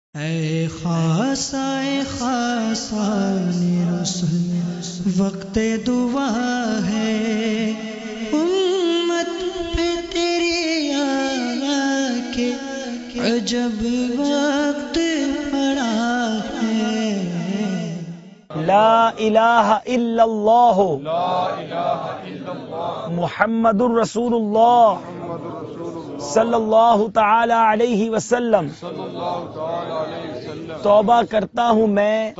اے خاصان رسل وقت دعا ہے، امت پہ تیری آ کے عجب وقت پڑا ہے۔ لا الہ الا اللہ محمد الرسول اللہ صلی اللہ تعالی علیہ وسلم۔ توبہ کرتا ہوں میں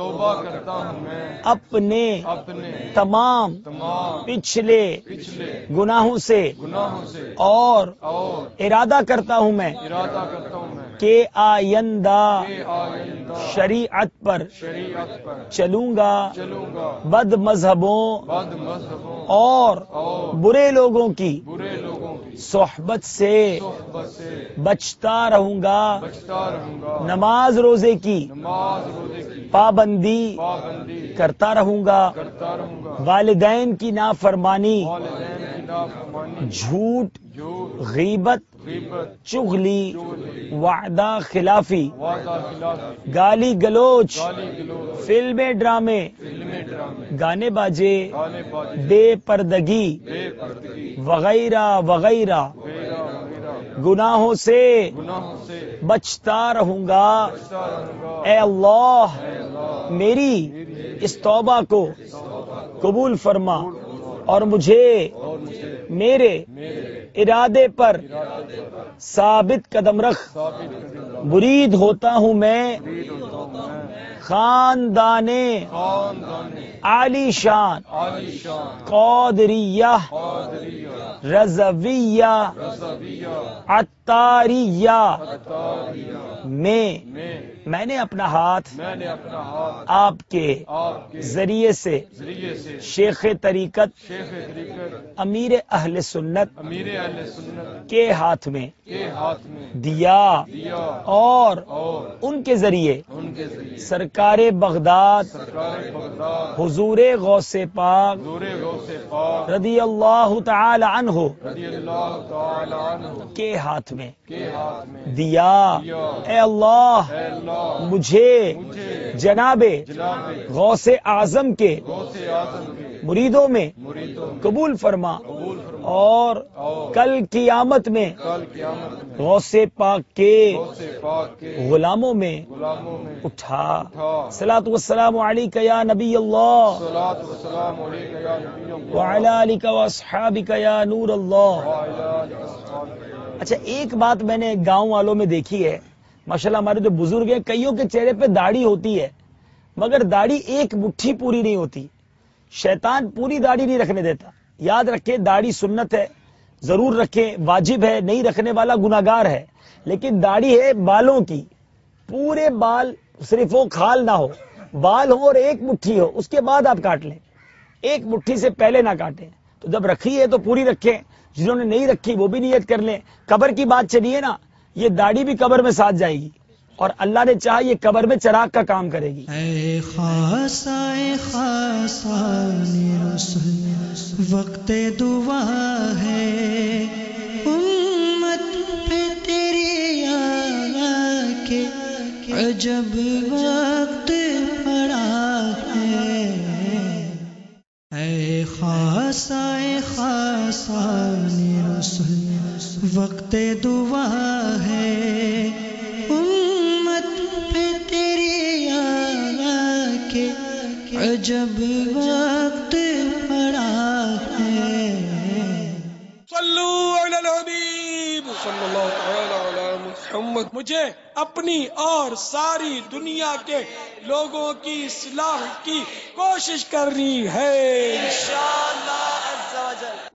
اپنے تمام پچھلے گناہوں سے، اور ارادہ کرتا ہوں میں کہ آئندہ شریعت پر چلوں گا، بد مذہبوں اور برے لوگوں کی صحبت سے بچتا رہوں گا، نماز روزے کی پابندی کرتا رہوں گا، والدین کی نافرمانی، جھوٹ، غیبت، چغلی، وعدہ خلافی، گالی گلوچ، فلمیں ڈرامے، گانے باجے، بے پردگی وغیرہ وغیرہ گناہوں سے بچتا رہوں گا۔ اے اللہ میری اس توبہ کو قبول فرما اور مجھے میرے ارادے پر ثابت قدم رکھ۔ مرید ہوتا ہوں میں خاندان عالی شان قادریہ رضویہ عطاریہ میں نے اپنا ہاتھ آپ کے ذریعے سے شیخ طریقت امیر اہل سنت کے ہاتھ میں دیا، اور ان کے ذریعے سرکار بغداد حضور غوث پاک رضی اللہ تعالی عنہ کے ہاتھ میں دیا۔ اے اللہ مجھے جناب غوث اعظم کے مریدوں میں قبول فرما، اور کل قیامت میں غوث پاک کے غلاموں میں اٹھا۔ صلاۃ والسلام علیک یا نبی اللہ وعلی آلک واصحابک یا نور اللہ۔ اچھا، ایک بات میں نے گاؤں والوں میں دیکھی ہے، ماشاءاللہ ہمارے جو بزرگ ہیں کئیوں کے چہرے پہ داڑھی ہوتی ہے، مگر داڑھی ایک مٹھی پوری نہیں ہوتی۔ شیطان پوری داڑھی نہیں رکھنے دیتا۔ یاد رکھیں، داڑھی سنت ہے، ضرور رکھیں، واجب ہے، نہیں رکھنے والا گناہگار ہے۔ لیکن داڑھی ہے بالوں کی، پورے بال، صرف وہ کھال نہ ہو، بال ہو اور ایک مٹھی ہو، اس کے بعد آپ کاٹ لیں، ایک مٹھی سے پہلے نہ کاٹیں۔ تو جب رکھی ہے تو پوری رکھیں، جنہوں نے نہیں رکھی وہ بھی نیت کر لیں۔ قبر کی بات چلی ہے نا، یہ داڑھی بھی قبر میں ساتھ جائے گی، اور اللہ نے چاہا یہ قبر میں چراغ کا کام کرے گی۔ اے خاصان رسل وقت دعا ہے، امت پہ تیری آ کے عجب وقت پڑا ہے۔ اے خاصان رسل وقت دعا ہے، امت پہ تیری آ کے عجب وقت پڑا ہے۔ صلو علی الحبیب صلی اللہ تعالی علی محمد۔ مجھے اپنی اور ساری دنیا کے لوگوں کی اصلاح کی کوشش کرنی ہے انشاءاللہ عز و جل۔